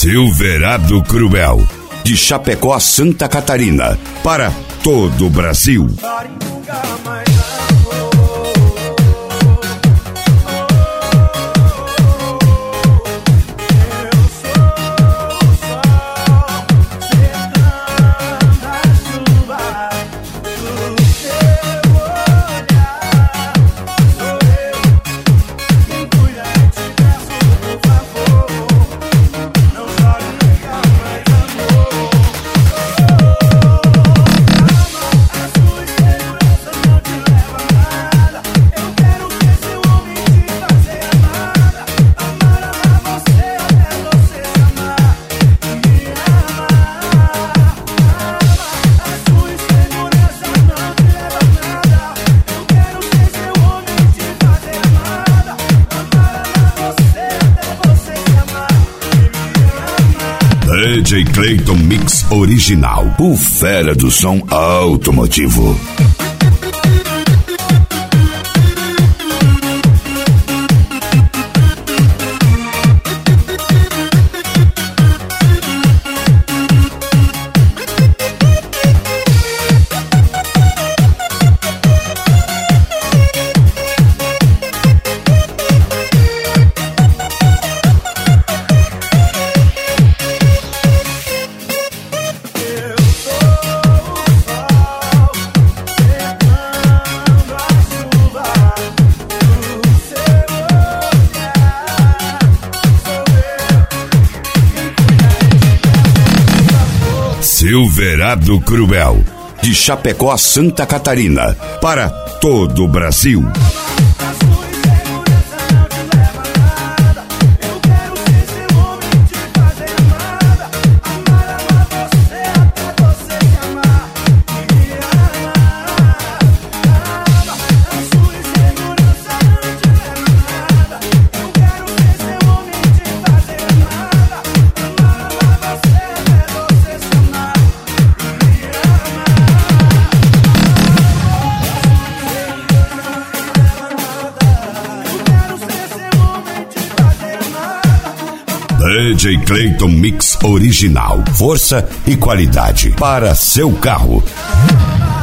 Silverado Cruel, de Chapecó, Santa Catarina, para todo o Brasil. DJ Clayton Mix Original, o fera do som automotivo. Silverado Cruel, de Chapecó, Santa Catarina, para todo o Brasil. DJ Clayton Mix Original, força e qualidade para seu carro.